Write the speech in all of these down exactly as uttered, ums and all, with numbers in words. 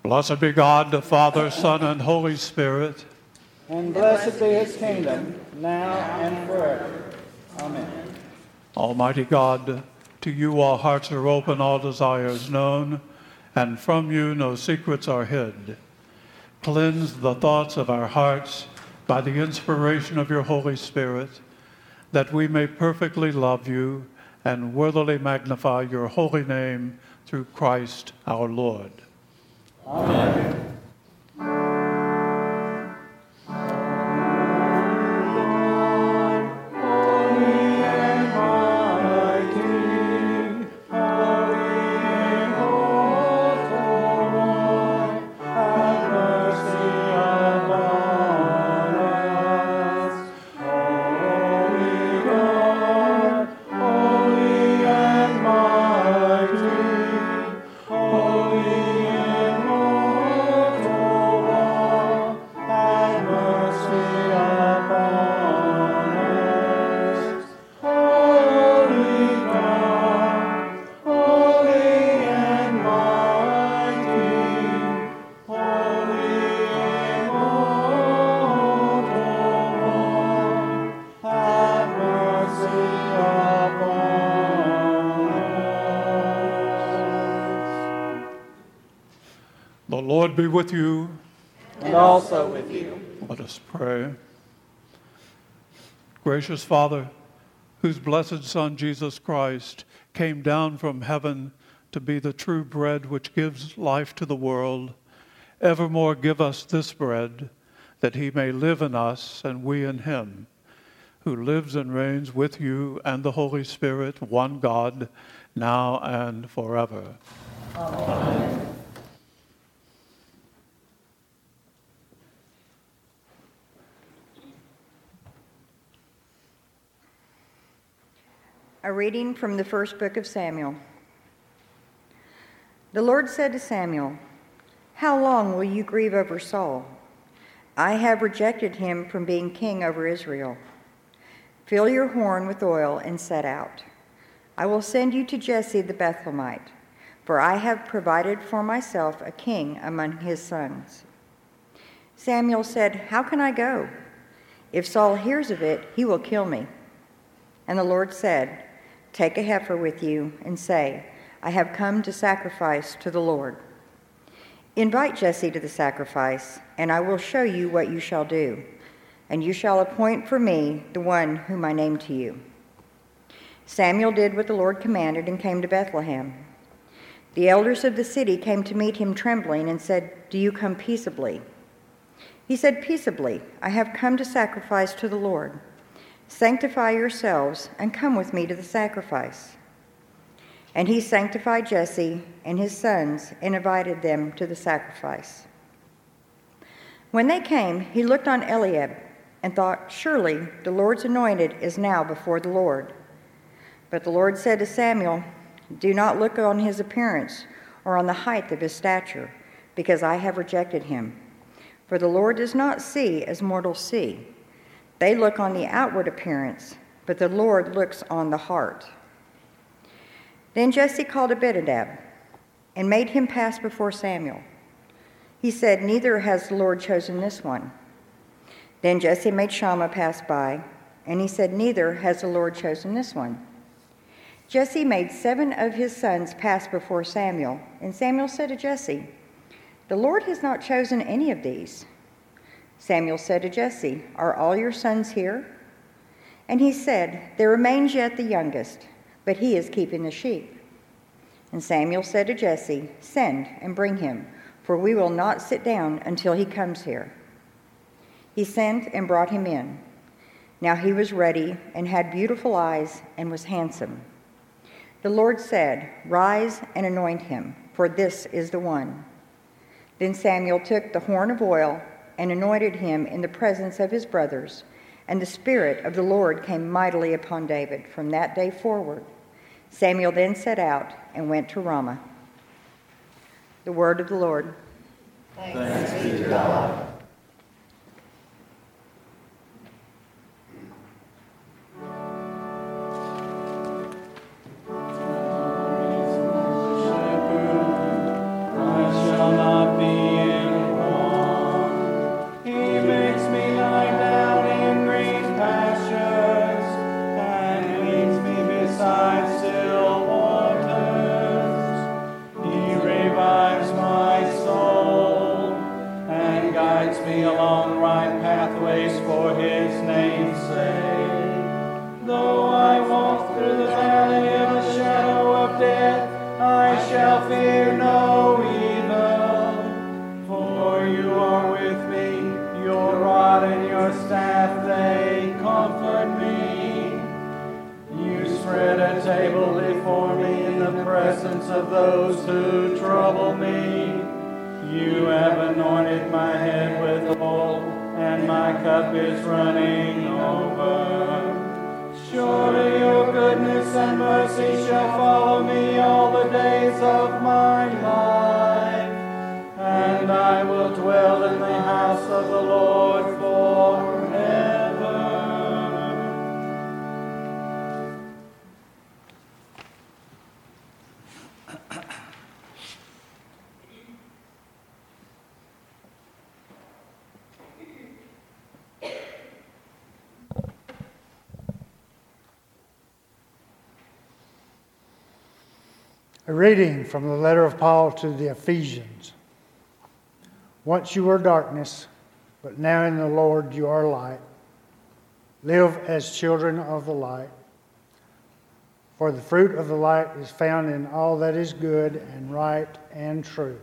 Blessed be God, the Father, Son, and Holy Spirit. And blessed be his kingdom, now and forever. Amen. Almighty God, to you all hearts are open, all desires known, and from you no secrets are hid. Cleanse the thoughts of our hearts by the inspiration of your Holy Spirit, that we may perfectly love you and worthily magnify your holy name through Christ our Lord. Amen. The Lord be with you. And also with you. Let us pray. Gracious Father, whose blessed Son, Jesus Christ, came down from heaven to be the true bread which gives life to the world, evermore give us this bread, that he may live in us and we in him, who lives and reigns with you and the Holy Spirit, one God, now and forever. Amen. Amen. A reading from the first book of Samuel. The Lord said to Samuel, "How long will you grieve over Saul? I have rejected him from being king over Israel. Fill your horn with oil and set out. I will send you to Jesse the Bethlehemite, for I have provided for myself a king among his sons." Samuel said, "How can I go? If Saul hears of it, he will kill me." And the Lord said, "Take a heifer with you and say, 'I have come to sacrifice to the Lord.' Invite Jesse to the sacrifice, and I will show you what you shall do, and you shall appoint for me the one whom I name to you." Samuel did what the Lord commanded and came to Bethlehem. The elders of the city came to meet him trembling and said, "Do you come peaceably?" He said, "Peaceably, I have come to sacrifice to the Lord. Sanctify yourselves and come with me to the sacrifice." And he sanctified Jesse and his sons and invited them to the sacrifice. When they came, he looked on Eliab and thought, "Surely the Lord's anointed is now before the Lord." But the Lord said to Samuel, "Do not look on his appearance or on the height of his stature, because I have rejected him. For the Lord does not see as mortals see. They look on the outward appearance, but the Lord looks on the heart." Then Jesse called Abinadab and made him pass before Samuel. He said, "Neither has the Lord chosen this one." Then Jesse made Shammah pass by, and he said, "Neither has the Lord chosen this one." Jesse made seven of his sons pass before Samuel, and Samuel said to Jesse, "The Lord has not chosen any of these." Samuel said to Jesse, "Are all your sons here?" And he said, "There remains yet the youngest, but he is keeping the sheep." And Samuel said to Jesse, "Send and bring him, for we will not sit down until he comes here." He sent and brought him in. Now he was ready and had beautiful eyes and was handsome. The Lord said, "Rise and anoint him, for this is the one." Then Samuel took the horn of oil and anointed him in the presence of his brothers, and the Spirit of the Lord came mightily upon David from that day forward. Samuel then set out and went to Ramah. The word of the Lord. Thanks be to God. I shall not be shall fear no evil, for you are with me. Your rod and your staff, they comfort me. You spread a table before me in the presence of those who trouble me. You have anointed my head with oil, and my cup is running over. Surely your goodness and mercy shall follow me all the days of my life, and I will dwell in the house of the Lord forever. A reading from the letter of Paul to the Ephesians. Once you were darkness, but now in the Lord you are light. Live as children of the light. For the fruit of the light is found in all that is good and right and true.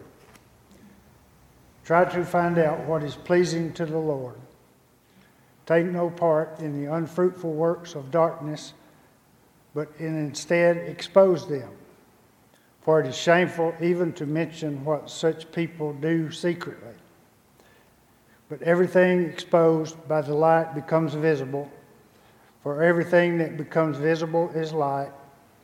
Try to find out what is pleasing to the Lord. Take no part in the unfruitful works of darkness, but in instead expose them. For it is shameful even to mention what such people do secretly. But everything exposed by the light becomes visible, for everything that becomes visible is light.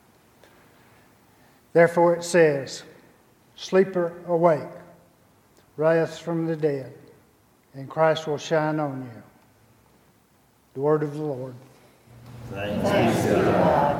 Therefore it says, "Sleeper, awake, rise from the dead, and Christ will shine on you." The word of the Lord. Thanks, Thanks be to God.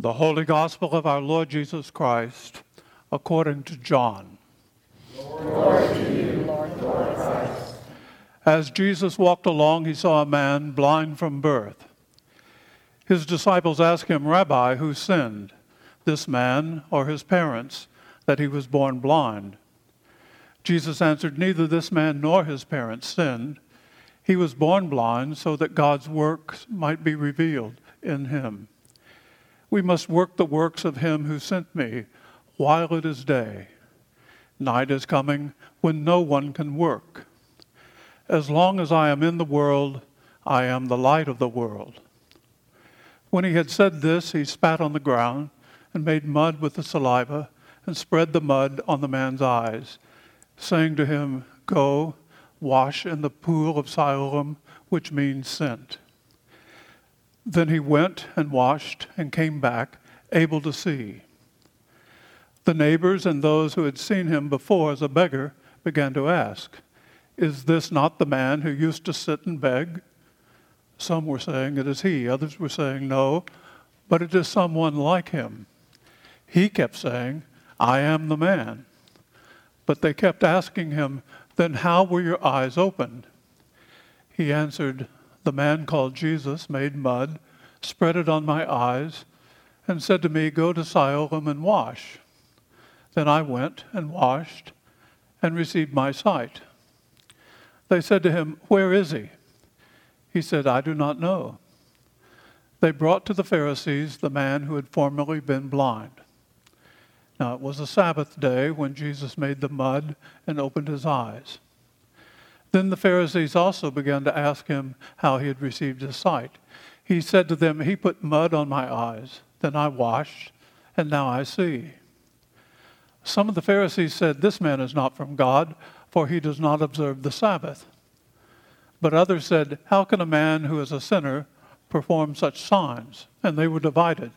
The Holy Gospel of our Lord Jesus Christ, according to John. Glory to you, Lord Christ. As Jesus walked along, he saw a man blind from birth. His disciples asked him, "Rabbi, who sinned, this man or his parents, that he was born blind?" Jesus answered, "Neither this man nor his parents sinned. He was born blind so that God's works might be revealed in him. We must work the works of him who sent me while it is day. Night is coming when no one can work. As long as I am in the world, I am the light of the world." When he had said this, he spat on the ground and made mud with the saliva and spread the mud on the man's eyes, saying to him, "Go, wash in the pool of Siloam," which means sent. Then he went and washed and came back, able to see. The neighbors and those who had seen him before as a beggar began to ask, "Is this not the man who used to sit and beg?" Some were saying, "It is he." Others were saying, "No, but it is someone like him." He kept saying, "I am the man." But they kept asking him, "Then how were your eyes opened?" He answered, "The man called Jesus made mud, spread it on my eyes, and said to me, 'Go to Siloam and wash.' Then I went and washed and received my sight." They said to him, "Where is he?" He said, "I do not know." They brought to the Pharisees the man who had formerly been blind. Now it was a Sabbath day when Jesus made the mud and opened his eyes. Then the Pharisees also began to ask him how he had received his sight. He said to them, "He put mud on my eyes, then I washed, and now I see." Some of the Pharisees said, "This man is not from God, for he does not observe the Sabbath." But others said, "How can a man who is a sinner perform such signs?" And they were divided.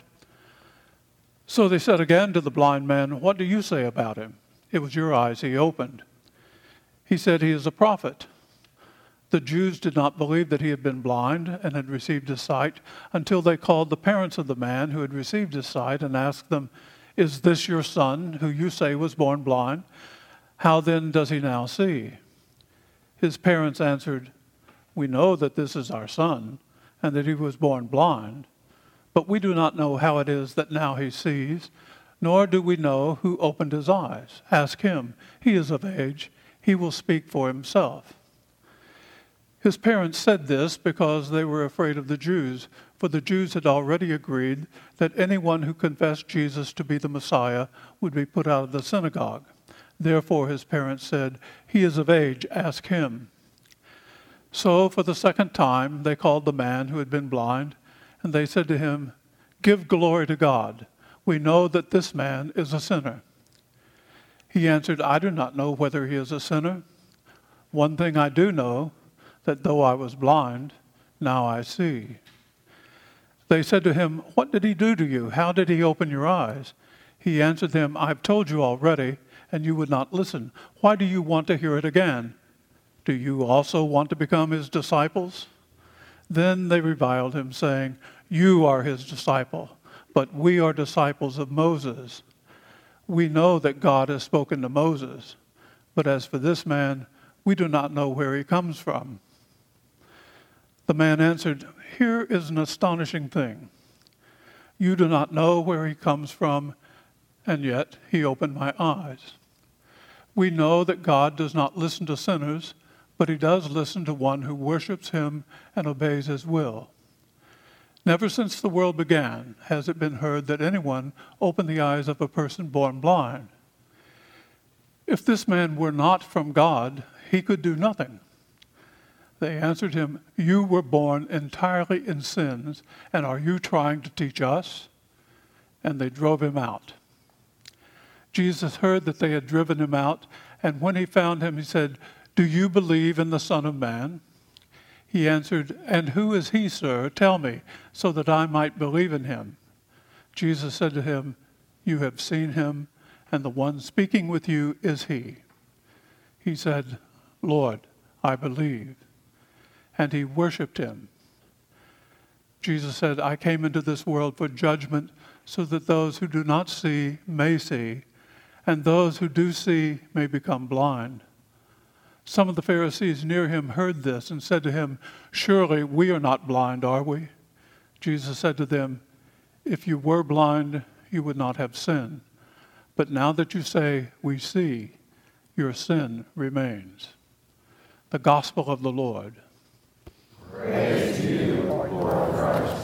So they said again to the blind man, "What do you say about him? It was your eyes he opened." He said, "He is a prophet." The Jews did not believe that he had been blind and had received his sight until they called the parents of the man who had received his sight and asked them, "Is this your son, who you say was born blind? How then does he now see?" His parents answered, "We know that this is our son, and that he was born blind, but we do not know how it is that now he sees, nor do we know who opened his eyes. Ask him. He is of age. He will speak for himself." His parents said this because they were afraid of the Jews, for the Jews had already agreed that anyone who confessed Jesus to be the Messiah would be put out of the synagogue. Therefore his parents said, "He is of age. Ask him." So for the second time they called the man who had been blind, and they said to him, "Give glory to God. We know that this man is a sinner." He answered, "I do not know whether he is a sinner. One thing I do know, that though I was blind, now I see." They said to him, "What did he do to you? How did he open your eyes?" He answered them, "I've told you already, and you would not listen. Why do you want to hear it again? Do you also want to become his disciples?" Then they reviled him, saying, "You are his disciple, but we are disciples of Moses. We know that God has spoken to Moses, but as for this man, we do not know where he comes from." The man answered, "Here is an astonishing thing. You do not know where he comes from, and yet he opened my eyes. We know that God does not listen to sinners, but he does listen to one who worships him and obeys his will. Never since the world began has it been heard that anyone opened the eyes of a person born blind. If this man were not from God, he could do nothing." They answered him, "You were born entirely in sins, and are you trying to teach us?" And they drove him out. Jesus heard that they had driven him out, and when he found him, he said, "Do you believe in the Son of Man?" He answered, "And who is he, sir? Tell me, so that I might believe in him." Jesus said to him, "You have seen him, and the one speaking with you is he." He said, "Lord, I believe." And he worshipped him. Jesus said, "I came into this world for judgment, so that those who do not see may see, and those who do see may become blind." Some of the Pharisees near him heard this and said to him, "Surely we are not blind, are we?" Jesus said to them, "If you were blind, you would not have sin. But now that you say, 'We see,' your sin remains." The Gospel of the Lord. Praise to you, Lord Christ.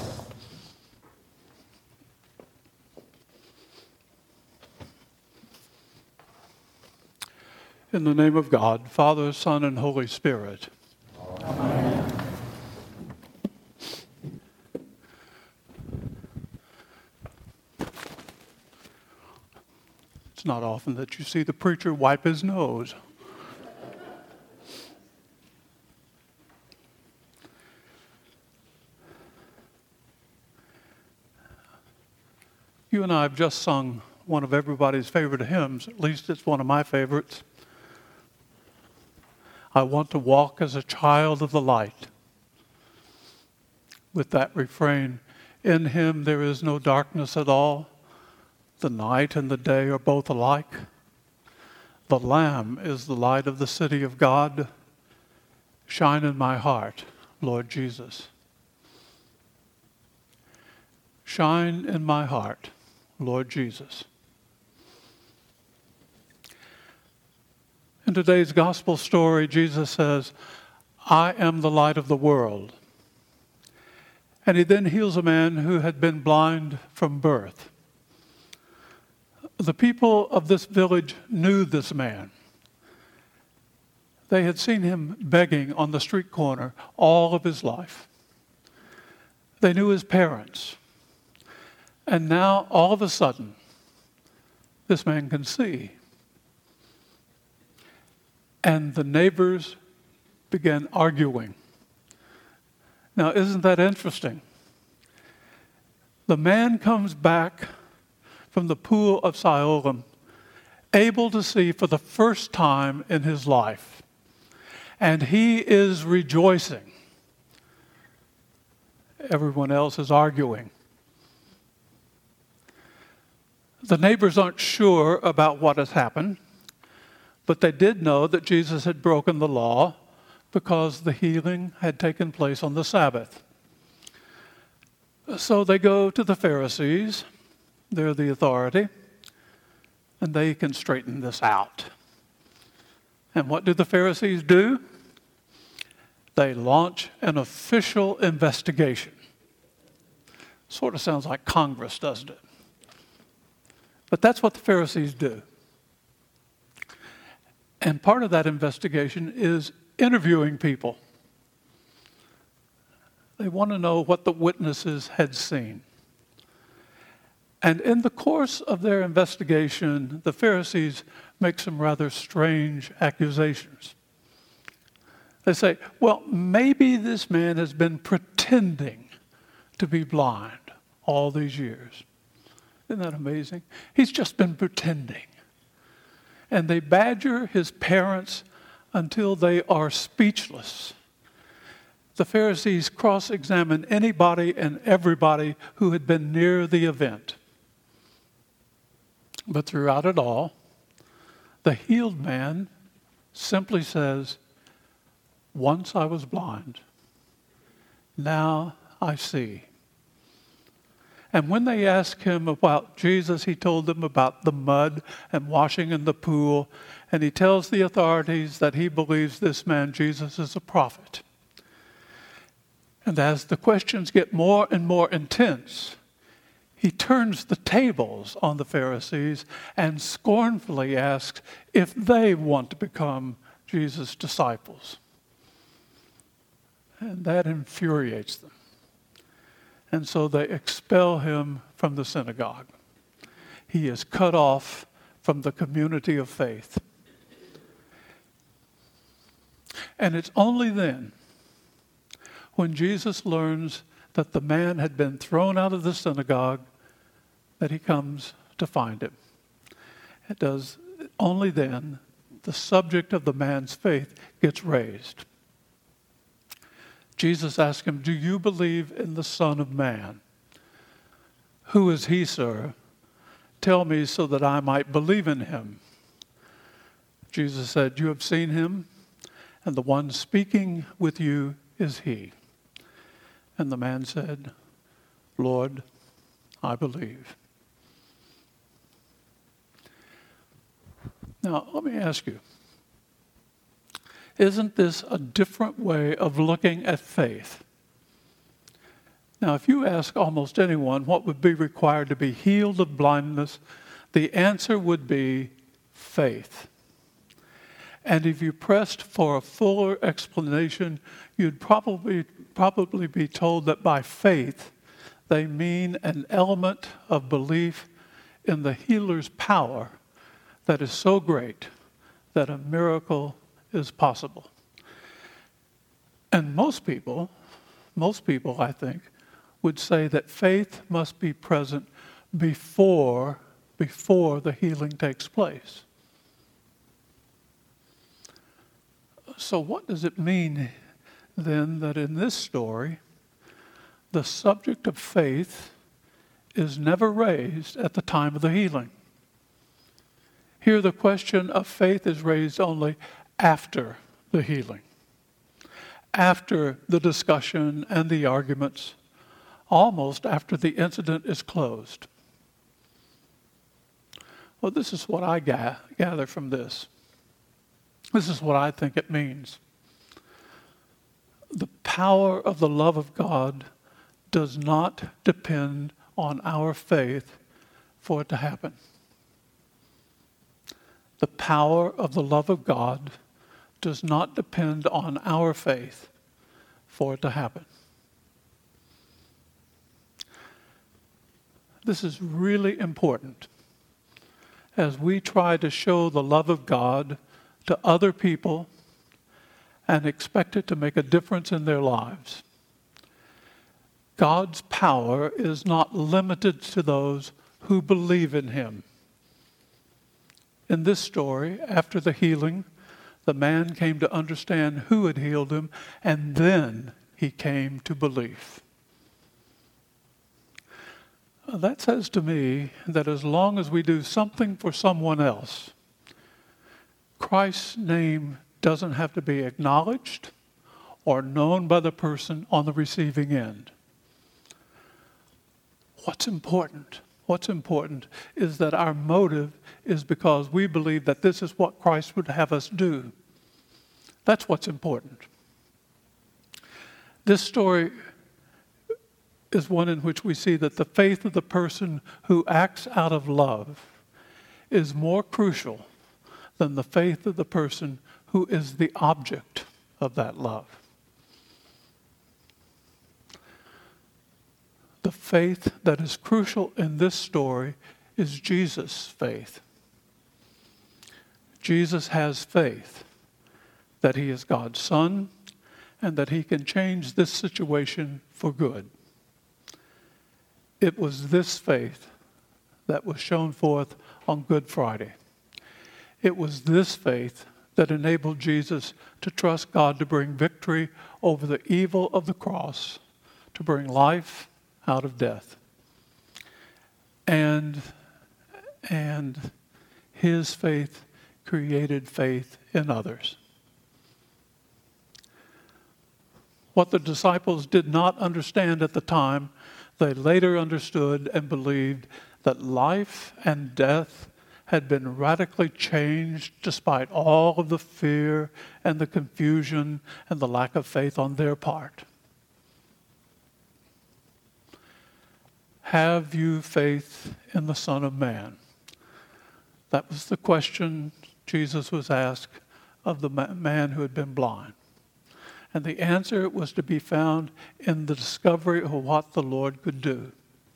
In the name of God, Father, Son, and Holy Spirit. Amen. It's not often that you see the preacher wipe his nose. You and I have just sung one of everybody's favorite hymns. At least it's one of my favorites. "I want to walk as a child of the light." With that refrain, "In him there is no darkness at all. The night and the day are both alike. The Lamb is the light of the city of God. Shine in my heart, Lord Jesus." Shine in my heart, Lord Jesus. In today's gospel story, Jesus says, "I am the light of the world." And he then heals a man who had been blind from birth. The people of this village knew this man. They had seen him begging on the street corner all of his life. They knew his parents. And now, all of a sudden, this man can see. And the neighbors began arguing. Now, isn't that interesting? The man comes back from the pool of Siloam, able to see for the first time in his life. And he is rejoicing. Everyone else is arguing. The neighbors aren't sure about what has happened, but they did know that Jesus had broken the law because the healing had taken place on the Sabbath. So they go to the Pharisees. They're the authority, and they can straighten this out. And what do the Pharisees do? They launch an official investigation. Sort of sounds like Congress, doesn't it? But that's what the Pharisees do. And part of that investigation is interviewing people. They want to know what the witnesses had seen. And in the course of their investigation, the Pharisees make some rather strange accusations. They say, well, maybe this man has been pretending to be blind all these years. Isn't that amazing? He's just been pretending. And they badger his parents until they are speechless. The Pharisees cross-examine anybody and everybody who had been near the event. But throughout it all, the healed man simply says, "Once I was blind, now I see." And when they ask him about Jesus, he told them about the mud and washing in the pool, and he tells the authorities that he believes this man, Jesus, is a prophet. And as the questions get more and more intense, he turns the tables on the Pharisees and scornfully asks if they want to become Jesus' disciples. And that infuriates them. And so they expel him from the synagogue. He is cut off from the community of faith. And it's only then, when Jesus learns that the man had been thrown out of the synagogue, that he comes to find him. It does only then the subject of the man's faith gets raised. Jesus asked him, "Do you believe in the Son of Man?" "Who is he, sir? Tell me so that I might believe in him." Jesus said, "You have seen him, and the one speaking with you is he." And the man said, "Lord, I believe." Now, let me ask you, isn't this a different way of looking at faith? Now, if you ask almost anyone what would be required to be healed of blindness, the answer would be faith. And if you pressed for a fuller explanation, you'd probably, probably be told that by faith, they mean an element of belief in the healer's power that is so great that a miracle is possible. And most people, most people, I think, would say that faith must be present before, before the healing takes place. So what does it mean then that in this story, the subject of faith is never raised at the time of the healing? Here the question of faith is raised only after the healing, after the discussion and the arguments, almost after the incident is closed. Well, this is what I ga- gather from this. This is what I think it means. The power of the love of God does not depend on our faith for it to happen. The power of the love of God does not depend on our faith for it to happen. This is really important as we try to show the love of God to other people and expect it to make a difference in their lives. God's power is not limited to those who believe in him. In this story, after the healing, the man came to understand who had healed him, and then he came to believe. That says to me that as long as we do something for someone else, Christ's name doesn't have to be acknowledged or known by the person on the receiving end. What's important? What's important is that our motive is because we believe that this is what Christ would have us do. That's what's important. This story is one in which we see that the faith of the person who acts out of love is more crucial than the faith of the person who is the object of that love. The faith that is crucial in this story is Jesus' faith. Jesus has faith that he is God's Son and that he can change this situation for good. It was this faith that was shown forth on Good Friday. It was this faith that enabled Jesus to trust God to bring victory over the evil of the cross, to bring life out of death. And, and his faith created faith in others. What the disciples did not understand at the time, they later understood and believed that life and death had been radically changed despite all of the fear and the confusion and the lack of faith on their part. Have you faith in the Son of Man? That was the question Jesus was asked of the man who had been blind. And the answer was to be found in the discovery of what the Lord could do.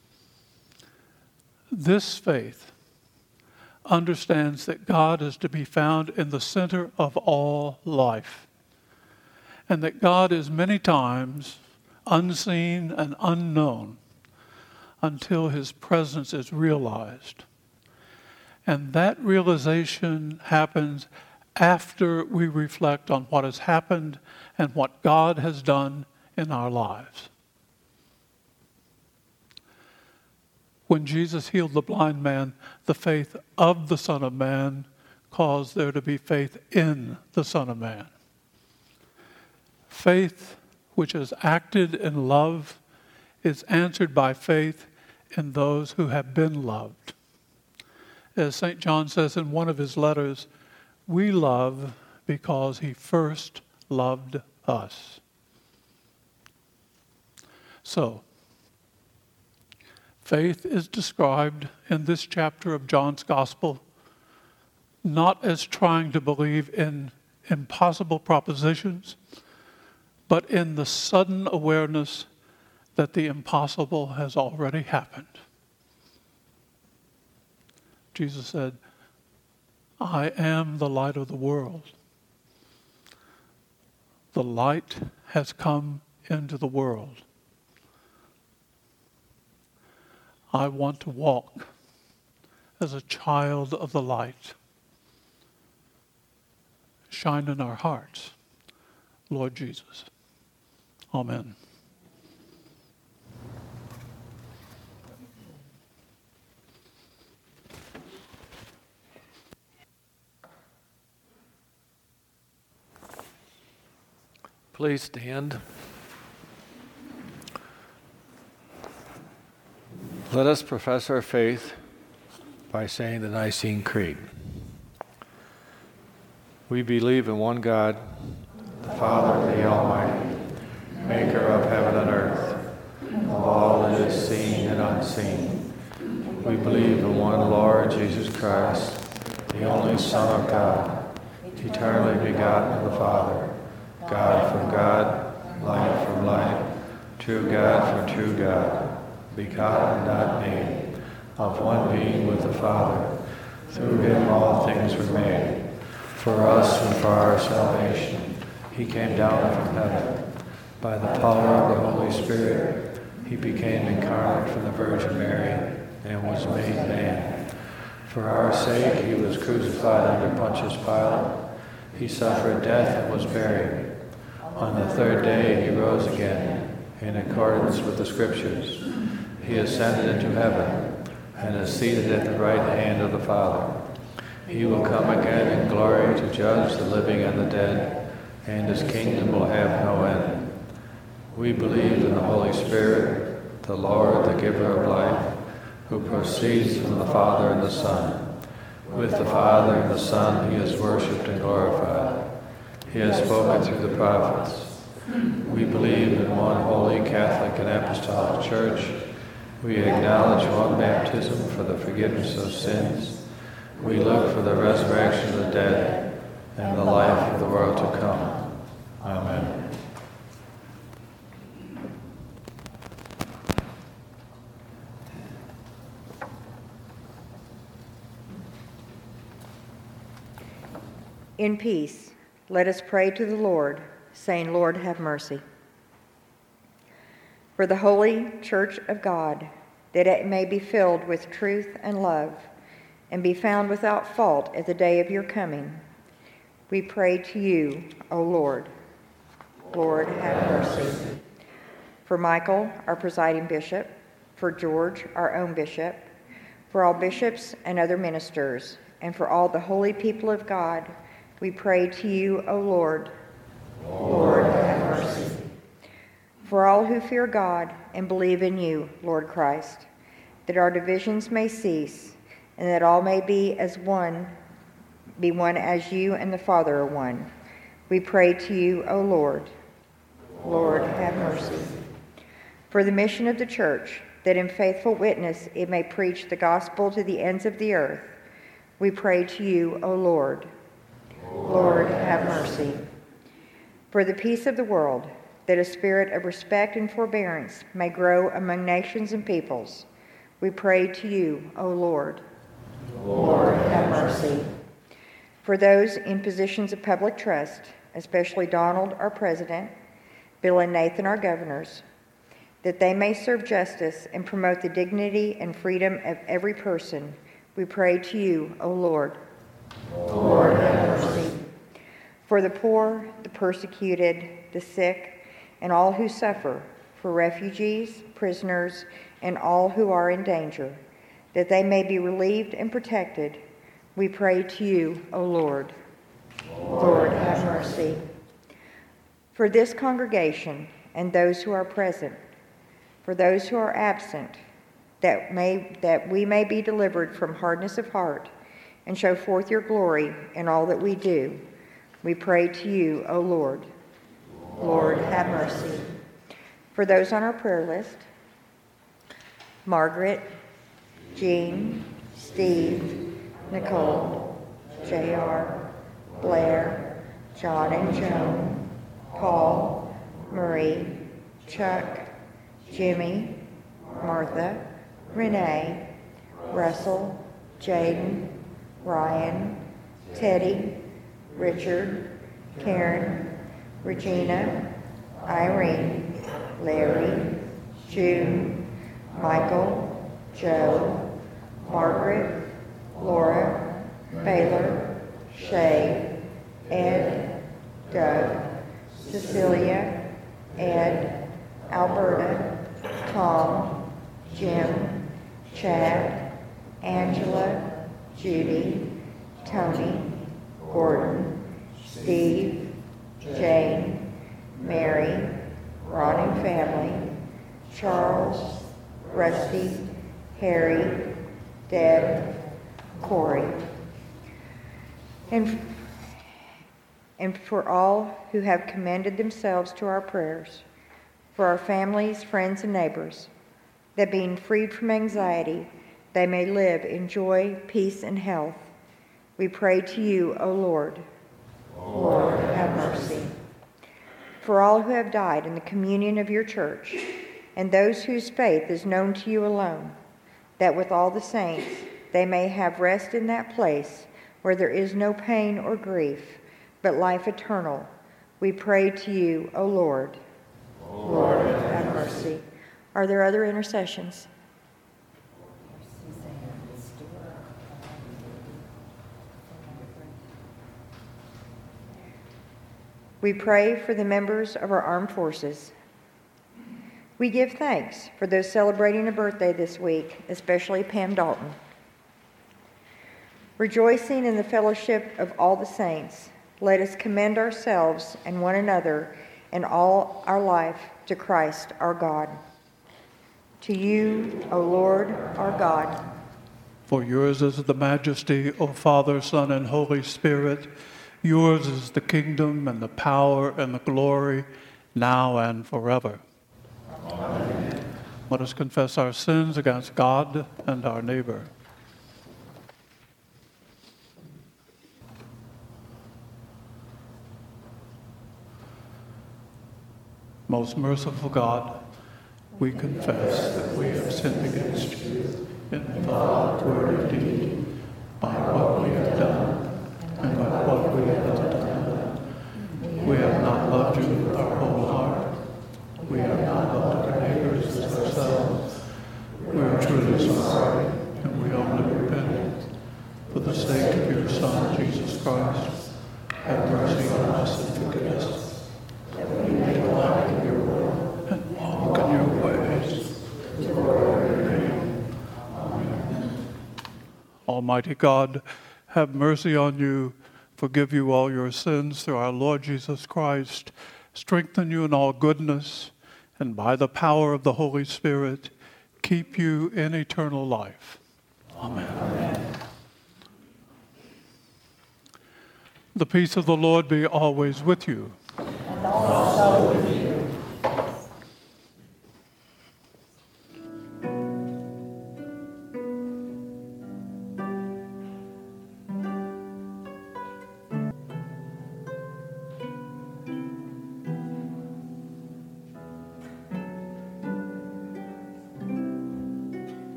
This faith understands that God is to be found in the center of all life, and that God is many times unseen and unknown until his presence is realized. And that realization happens after we reflect on what has happened and what God has done in our lives. When Jesus healed the blind man, the faith of the Son of Man caused there to be faith in the Son of Man. Faith which is acted in love is answered by faith in those who have been loved. As Saint John says in one of his letters, we love because he first loved us. So, faith is described in this chapter of John's Gospel not as trying to believe in impossible propositions, but in the sudden awareness that the impossible has already happened. Jesus said, I am the light of the world. The light has come into the world. I want to walk as a child of the light. Shine in our hearts, Lord Jesus. Amen. Please stand. Let us profess our faith by saying the Nicene Creed. We believe in one God, the Father, the Almighty, maker of heaven and earth, of all that is seen and unseen. We believe in one Lord Jesus Christ, the only Son of God, eternally begotten of the Father, God from God, light from light, true God from true God, begotten, not made, of one being with the Father. Through him all things were made. For us and for our salvation, he came down from heaven. By the power of the Holy Spirit, he became incarnate from the Virgin Mary and was made man. For our sake, he was crucified under Pontius Pilate. He suffered death and was buried. On the third day, he rose again, in accordance with the Scriptures. He ascended into heaven and is seated at the right hand of the Father. He will come again in glory to judge the living and the dead, and his kingdom will have no end. We believe in the Holy Spirit, the Lord, the giver of life, who proceeds from the Father and the Son. With the Father and the Son he is worshipped and glorified. He has spoken through the prophets. We believe in one holy Catholic and Apostolic Church. We acknowledge one baptism for the forgiveness of sins. We look for the resurrection of the dead and the life of the world to come. Amen. In peace, let us pray to the Lord, saying, Lord, have mercy. For the holy church of God, that it may be filled with truth and love, and be found without fault at the day of your coming, we pray to you, O Lord. Lord, have mercy. For Michael, our presiding bishop, for George, our own bishop, for all bishops and other ministers, and for all the holy people of God, we pray to you, O Lord. Lord, have mercy. For all who fear God and believe in you, Lord Christ, that our divisions may cease, and that all may be as one, be one as you and the Father are one. We pray to you, O Lord. Lord, have mercy. For the mission of the church, that in faithful witness it may preach the gospel to the ends of the earth, we pray to you, O Lord. Lord, have mercy. For the peace of the world, that a spirit of respect and forbearance may grow among nations and peoples, we pray to you, O Lord. Lord, have mercy. For those in positions of public trust, especially Donald, our president, Bill and Nathan, our governors, that they may serve justice and promote the dignity and freedom of every person, we pray to you, O Lord. Lord, have mercy. For the poor, the persecuted, the sick, and all who suffer, for refugees, prisoners, and all who are in danger, that they may be relieved and protected, we pray to you, O Lord. Lord, have mercy. For this congregation and those who are present, for those who are absent, that may that we may be delivered from hardness of heart and show forth your glory in all that we do, we pray to you, O Lord. Lord, have mercy. For those on our prayer list, Margaret, Jean, Steve, Nicole, J R, Blair, John and Joan, Paul, Marie, Chuck, Jimmy, Martha, Renee, Russell, Jaden, Ryan, Teddy, Richard, Karen, Regina, Irene, Larry, June, Michael, Joe, Margaret, Laura, Baylor, Shay, Ed, Doug, Cecilia, Ed, Alberta, Tom, Jim, Chad, Angela, Judy, Tony, Gordon, Steve, Jane, Mary, Ron and family, Charles, Rusty, Harry, Deb, Corey. And, and for all who have commended themselves to our prayers, for our families, friends, and neighbors, that being freed from anxiety, they may live in joy, peace, and health. We pray to you, O Lord. Lord, have mercy. For all who have died in the communion of your church, and those whose faith is known to you alone, that with all the saints they may have rest in that place where there is no pain or grief, but life eternal, we pray to you, O Lord. Lord, have mercy. Are there other intercessions? We pray for the members of our armed forces. We give thanks for those celebrating a birthday this week, especially Pam Dalton. Rejoicing in the fellowship of all the saints, let us commend ourselves and one another and all our life to Christ our God. To you, O Lord, our God. For yours is the majesty, O Father, Son, and Holy Spirit. Yours is the kingdom and the power and the glory, now and forever. Amen. Let us confess our sins against God and our neighbor. Most merciful God, we confess that we have sinned against you in thought, word, or deed, by what we have done and by what we have not done. We have not loved you with our whole heart. We have not loved our neighbors as ourselves. We are truly sorry, and we only repent. For the sake of your Son, Jesus Christ, have mercy on us and forgive us, that we may walk in your will and walk in your ways. To the glory of your name. Amen. Almighty God, have mercy on you, forgive you all your sins through our Lord Jesus Christ, strengthen you in all goodness, and by the power of the Holy Spirit, keep you in eternal life. Amen. Amen. The peace of the Lord be always with you. And also with you.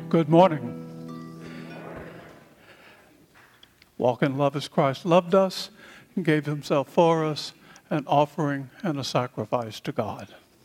Good morning. Walk in love as Christ loved us and gave himself for us, an offering and a sacrifice to God.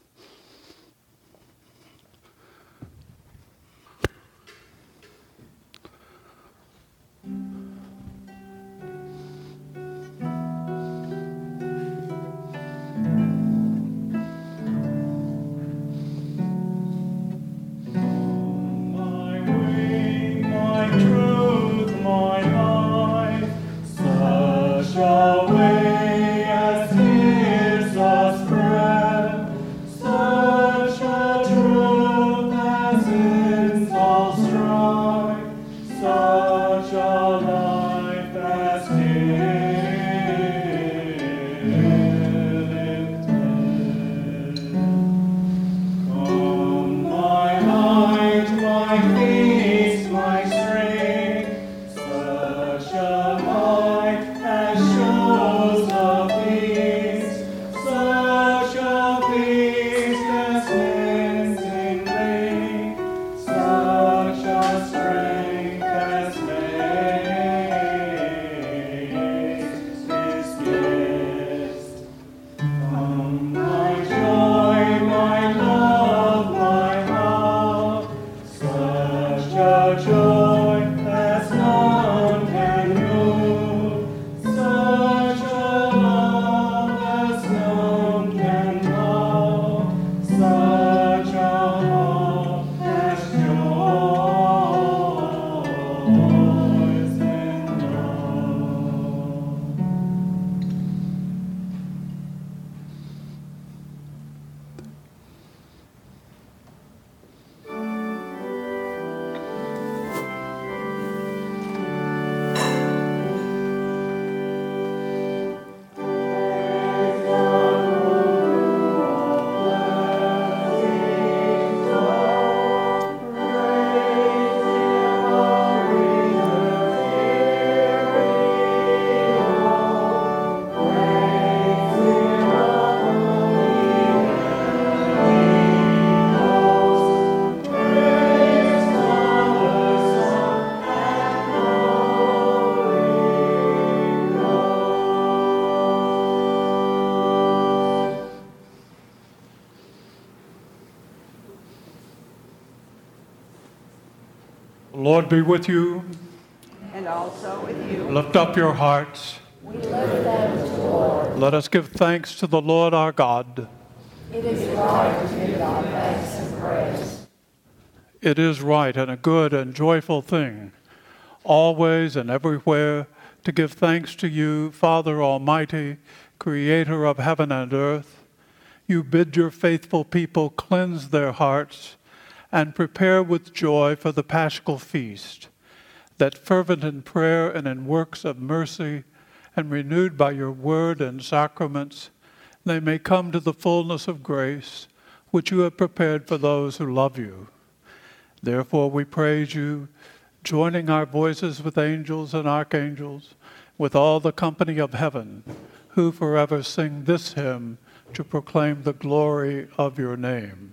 Lord be with you. And also with you. Lift up your hearts. We lift them to the Lord. Let us give thanks to the Lord our God. It is right to give God thanks and praise. It is right and a good and joyful thing, always and everywhere, to give thanks to you, Father Almighty, Creator of heaven and earth. You bid your faithful people cleanse their hearts and prepare with joy for the Paschal feast, that fervent in prayer and in works of mercy, and renewed by your word and sacraments, they may come to the fullness of grace which you have prepared for those who love you. Therefore we praise you, joining our voices with angels and archangels, with all the company of heaven, who forever sing this hymn to proclaim the glory of your name.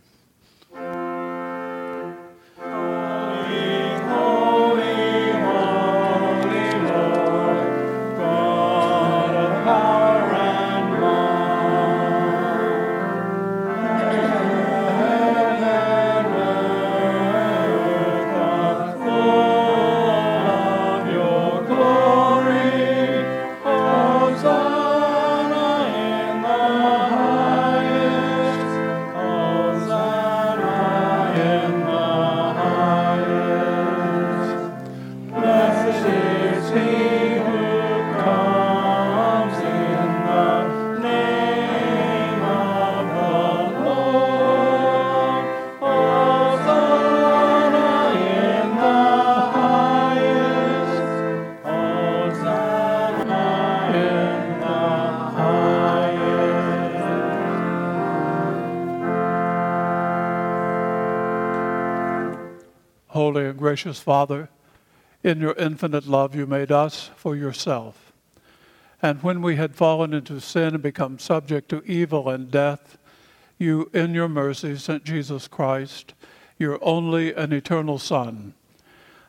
Holy and gracious Father, in your infinite love you made us for yourself. And when we had fallen into sin and become subject to evil and death, you, in your mercy, sent Jesus Christ, your only and eternal Son,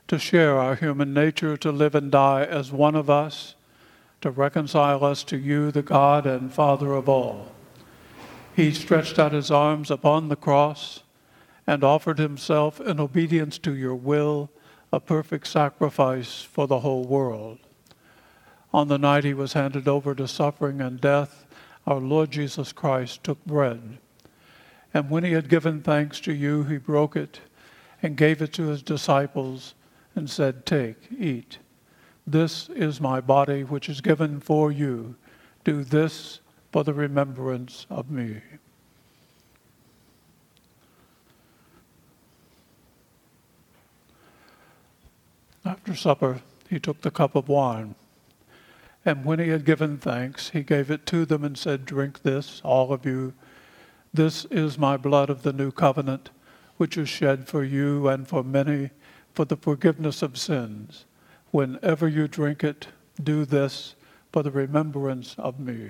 to share our human nature, to live and die as one of us, to reconcile us to you, the God and Father of all. He stretched out his arms upon the cross and offered himself in obedience to your will, a perfect sacrifice for the whole world. On the night he was handed over to suffering and death, our Lord Jesus Christ took bread. And when he had given thanks to you, he broke it and gave it to his disciples and said, "Take, eat. This is my body, which is given for you. Do this for the remembrance of me." After supper, he took the cup of wine. And when he had given thanks, he gave it to them and said, "Drink this, all of you. This is my blood of the new covenant, which is shed for you and for many for the forgiveness of sins. Whenever you drink it, do this for the remembrance of me."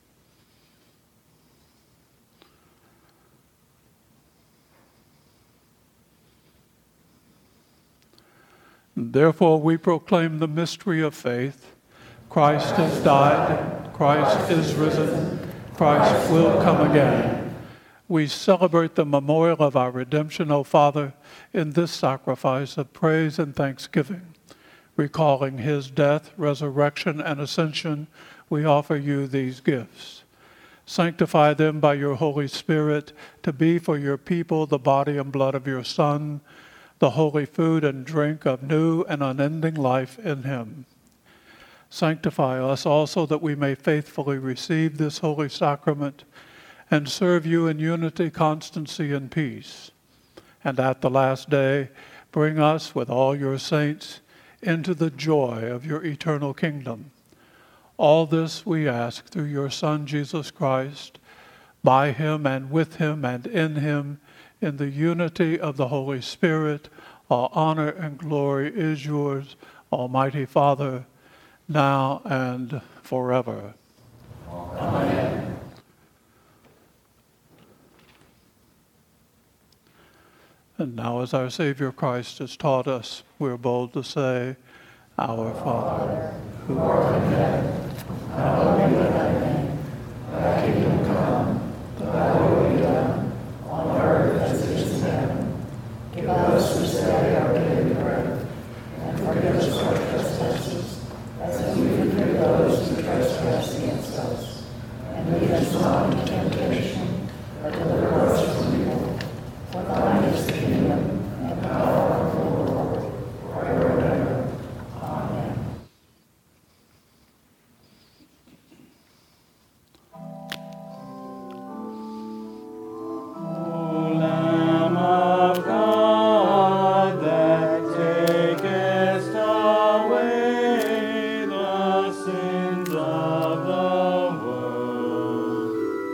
Therefore, we proclaim the mystery of faith. Christ has died, Christ is risen, Christ will come again. We celebrate the memorial of our redemption, O Father, in this sacrifice of praise and thanksgiving. Recalling his death, resurrection, and ascension, we offer you these gifts. Sanctify them by your Holy Spirit to be for your people the body and blood of your Son, the holy food and drink of new and unending life in him. Sanctify us also that we may faithfully receive this holy sacrament and serve you in unity, constancy, and peace. And at the last day, bring us with all your saints into the joy of your eternal kingdom. All this we ask through your Son, Jesus Christ, by him and with him and in him, in the unity of the Holy Spirit. All honor and glory is yours, Almighty Father, now and forever. Amen. And now, as our Savior Christ has taught us, we're bold to say, Our Father, who art in heaven, hallowed be thy name. Thy kingdom come, thy will be done, on earth as it is in heaven. Give us this day our daily bread, and forgive us our trespasses, as we forgive those who trespass against us. And lead us not into temptation, but deliver us from evil. For thine is the kingdom, and the power, and the glory, forever and ever. Amen. O Lamb of God, that takest away the sins of the world,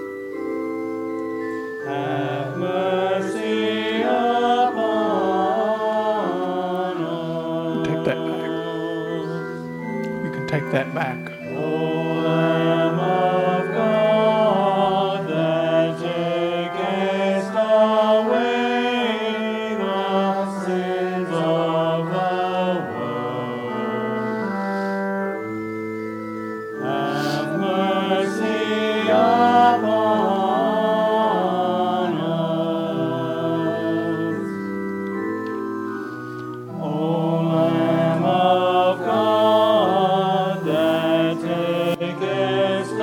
have mercy upon us. Take that back. You can take that back. O Lamb of God, that takest away the sins of the world, have mercy upon us. O Lamb of God, that takest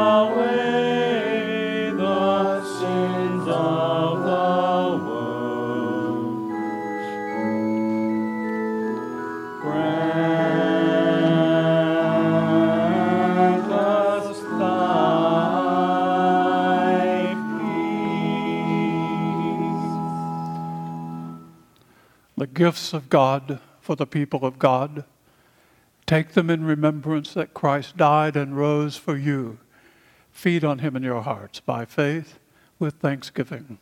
away the sins of the world, grant us thy peace. The gifts of God for the people of God. Take them in remembrance that Christ died and rose for you. Feed on him in your hearts by faith with thanksgiving.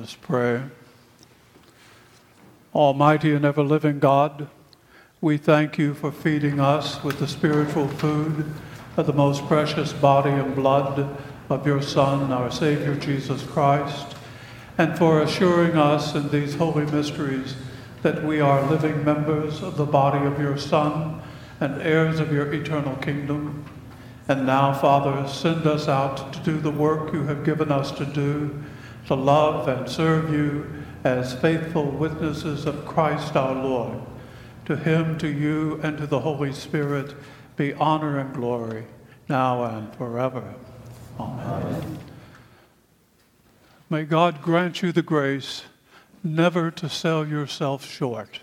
us pray. Almighty and ever-living God, we thank you for feeding us with the spiritual food of the most precious body and blood of your Son, our Savior, Jesus Christ, and for assuring us in these holy mysteries that we are living members of the body of your Son and heirs of your eternal kingdom. And now, Father, send us out to do the work you have given us to do, to love and serve you as faithful witnesses of Christ our Lord. To him, to you, and to the Holy Spirit be honor and glory, now and forever. Amen. Amen. May God grant you the grace never to sell yourself short.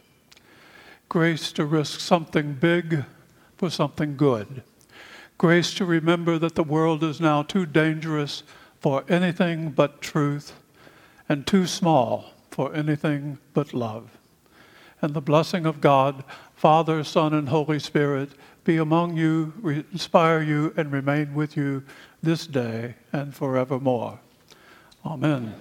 Grace to risk something big for something good. Grace to remember that the world is now too dangerous for anything but truth and too small for anything but love. And the blessing of God, Father, Son, and Holy Spirit be among you, re- inspire you, and remain with you this day and forevermore. Amen.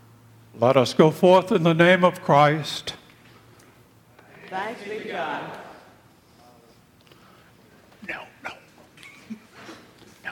Let us go forth in the name of Christ. Thanks be to God.